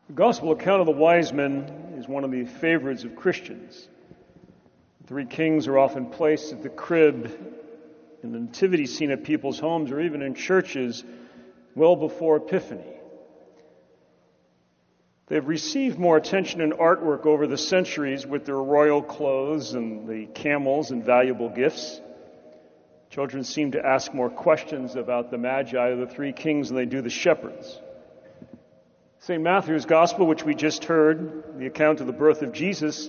The gospel account of the wise men is one of the favorites of Christians. The three kings are often placed at the crib in the nativity scene at people's homes or even in churches well before Epiphany. They've received more attention and artwork over the centuries with their royal clothes and the camels and valuable gifts. Children seem to ask more questions about the Magi of the three kings than they do the shepherds. St. Matthew's Gospel, which we just heard, the account of the birth of Jesus,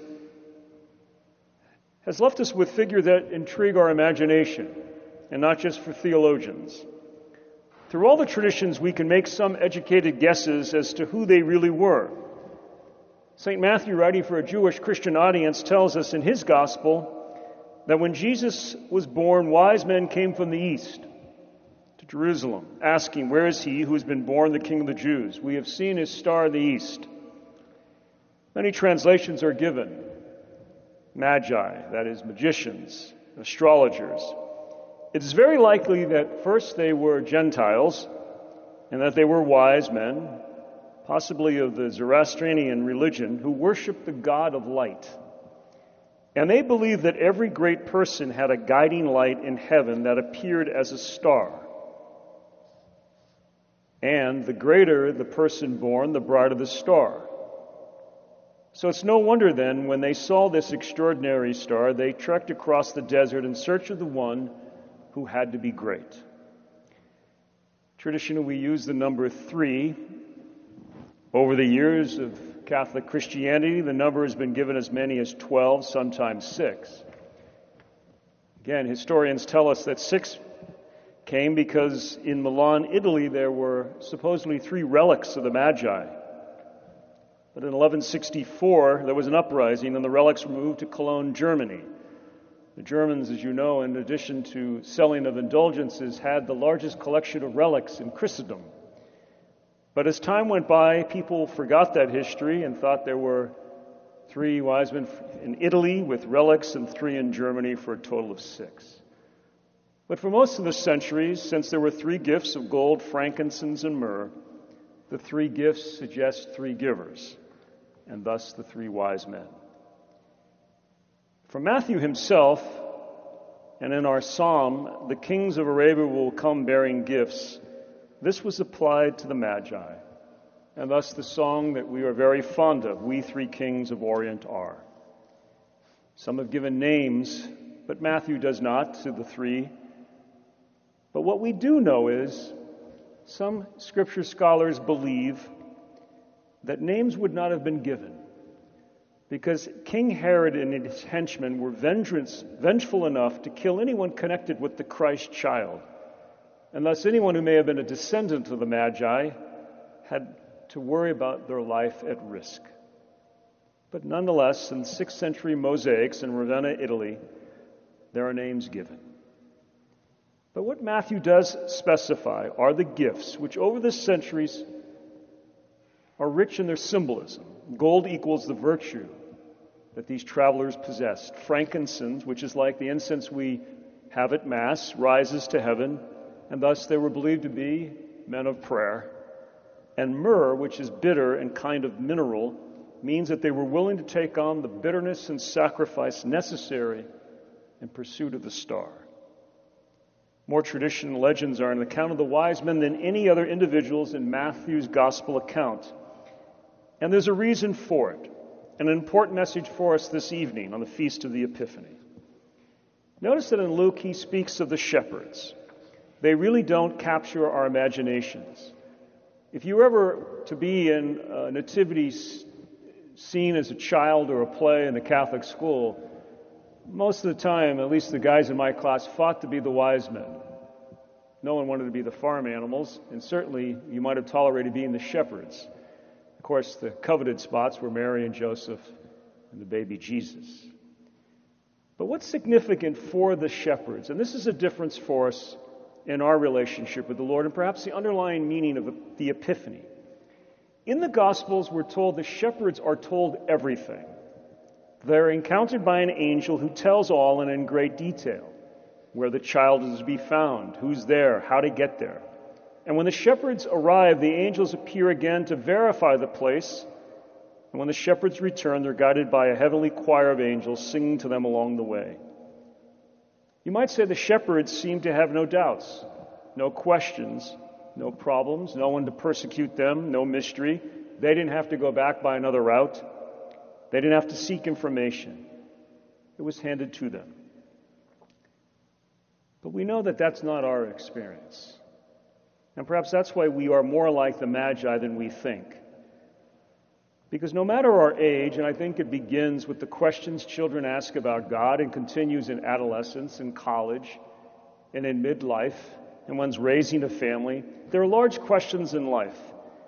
has left us with figures that intrigue our imagination, and not just for theologians. Through all the traditions, we can make some educated guesses as to who they really were. St. Matthew, writing for a Jewish Christian audience, tells us in his Gospel that when Jesus was born, wise men came from the east to Jerusalem, asking, "Where is he who has been born the King of the Jews? We have seen his star in the east." Many translations are given. Magi, that is, magicians, astrologers. It is very likely that first they were Gentiles and that they were wise men, possibly of the Zoroastrian religion, who worshiped the God of light. And they believed that every great person had a guiding light in heaven that appeared as a star. And the greater the person born, the brighter the star. So it's no wonder then, when they saw this extraordinary star, they trekked across the desert in search of the one who had to be great. Traditionally, we use the number 3. Over the years of Catholic Christianity, the number has been given as many as 12, sometimes 6. Again, historians tell us that 6 came because in Milan, Italy, there were supposedly 3 relics of the Magi. But in 1164, there was an uprising and the relics were moved to Cologne, Germany. The Germans, as you know, in addition to selling of indulgences, had the largest collection of relics in Christendom. But as time went by, people forgot that history and thought there were 3 wise men in Italy with relics and 3 in Germany for a total of 6. But for most of the centuries, since there were 3 gifts of gold, frankincense, and myrrh, the 3 gifts suggest 3 givers, and thus the 3 wise men. From Matthew himself, and in our psalm, the kings of Arabia will come bearing gifts, this was applied to the Magi, and thus the song that we are very fond of, "We 3 kings of Orient are." Some have given names, but Matthew does not, to the 3. But what we do know is, some scripture scholars believe that names would not have been given, because King Herod and his henchmen were vengeful enough to kill anyone connected with the Christ child. And thus anyone who may have been a descendant of the Magi had to worry about their life at risk. But nonetheless, in 6th century mosaics in Ravenna, Italy, there are names given. But what Matthew does specify are the gifts, which over the centuries are rich in their symbolism. Gold equals the virtue that these travelers possessed. Frankincense, which is like the incense we have at Mass, rises to heaven, and thus they were believed to be men of prayer. And myrrh, which is bitter and kind of mineral, means that they were willing to take on the bitterness and sacrifice necessary in pursuit of the star. More traditional legends are an account of the wise men than any other individuals in Matthew's gospel account. And there's a reason for it, and an important message for us this evening on the Feast of the Epiphany. Notice that in Luke he speaks of the shepherds. They really don't capture our imaginations. If you were ever to be in a nativity scene as a child or a play in a Catholic school, most of the time, at least the guys in my class, fought to be the wise men. No one wanted to be the farm animals, and certainly you might have tolerated being the shepherds. Of course, the coveted spots were Mary and Joseph and the baby Jesus. But what's significant for the shepherds, and this is a difference for us in our relationship with the Lord, and perhaps the underlying meaning of the Epiphany. In the Gospels, we're told the shepherds are told everything. They're encountered by an angel who tells all and in great detail where the child is to be found, who's there, how to get there. And when the shepherds arrive, the angels appear again to verify the place. And when the shepherds return, they're guided by a heavenly choir of angels singing to them along the way. You might say the shepherds seem to have no doubts, no questions, no problems, no one to persecute them, no mystery. They didn't have to go back by another route. They didn't have to seek information. It was handed to them. But we know that that's not our experience. And perhaps that's why we are more like the Magi than we think. Because no matter our age, and I think it begins with the questions children ask about God and continues in adolescence, in college, and in midlife, and one's raising a family, there are large questions in life.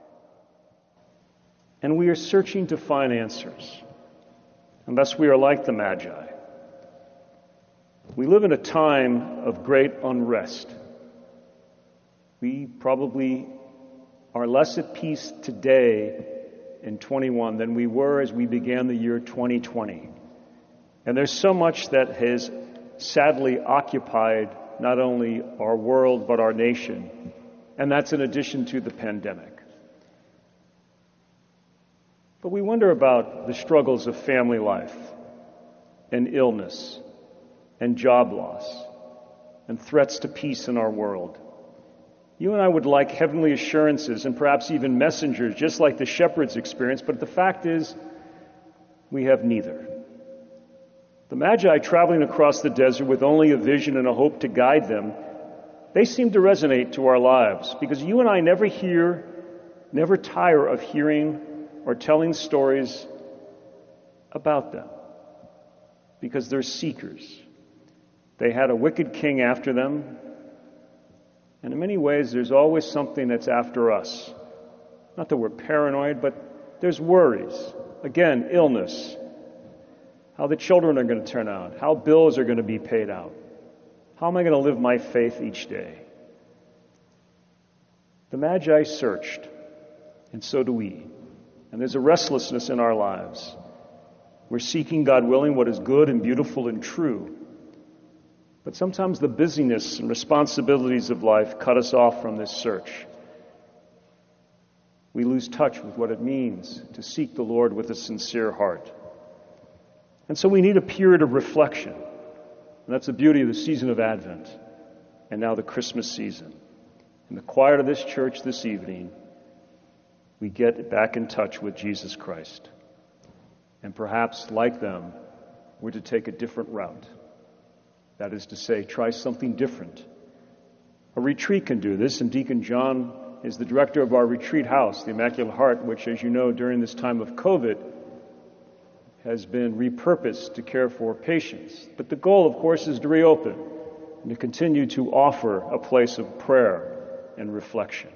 And we are searching to find answers. And thus we are like the Magi. We live in a time of great unrest. We probably are less at peace today in 21 than we were as we began the year 2020. And there's so much that has sadly occupied not only our world but our nation. And that's in addition to the pandemic. But we wonder about the struggles of family life and illness and job loss and threats to peace in our world. You and I would like heavenly assurances and perhaps even messengers, just like the shepherds experienced, but the fact is, we have neither. The Magi traveling across the desert with only a vision and a hope to guide them, they seem to resonate to our lives because you and I never tire of hearing or telling stories about them because they're seekers. They had a wicked king after them, and in many ways there's always something that's after us. Not that we're paranoid, but there's worries. Again, illness, how the children are going to turn out, how bills are going to be paid out. How am I going to live my faith each day? The Magi searched, and so do we. And there's a restlessness in our lives. We're seeking, God willing, what is good and beautiful and true. But sometimes the busyness and responsibilities of life cut us off from this search. We lose touch with what it means to seek the Lord with a sincere heart. And so we need a period of reflection. And that's the beauty of the season of Advent and now the Christmas season. In the quiet of this church this evening, we get back in touch with Jesus Christ. And perhaps, like them, we're to take a different route. That is to say, try something different. A retreat can do this, and Deacon John is the director of our retreat house, the Immaculate Heart, which, as you know, during this time of COVID, has been repurposed to care for patients. But the goal, of course, is to reopen and to continue to offer a place of prayer and reflection.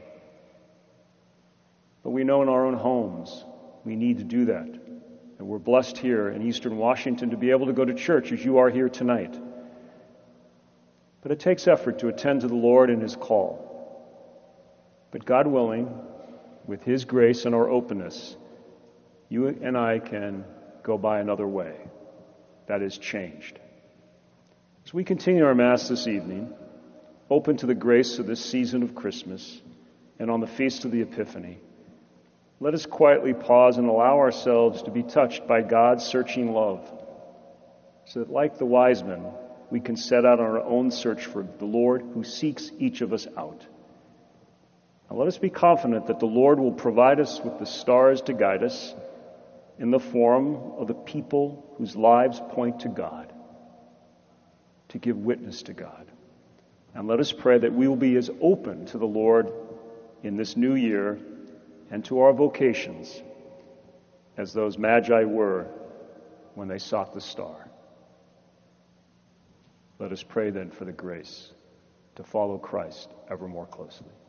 But we know in our own homes we need to do that. And we're blessed here in Eastern Washington to be able to go to church as you are here tonight. But it takes effort to attend to the Lord and His call. But God willing, with His grace and our openness, you and I can go by another way. That is changed. As we continue our Mass this evening, open to the grace of this season of Christmas and on the Feast of the Epiphany, let us quietly pause and allow ourselves to be touched by God's searching love, so that like the wise men, we can set out on our own search for the Lord who seeks each of us out. And let us be confident that the Lord will provide us with the stars to guide us in the form of the people whose lives point to God, to give witness to God. And let us pray that we will be as open to the Lord in this new year and to our vocations as those Magi were when they sought the star. Let us pray then for the grace to follow Christ ever more closely.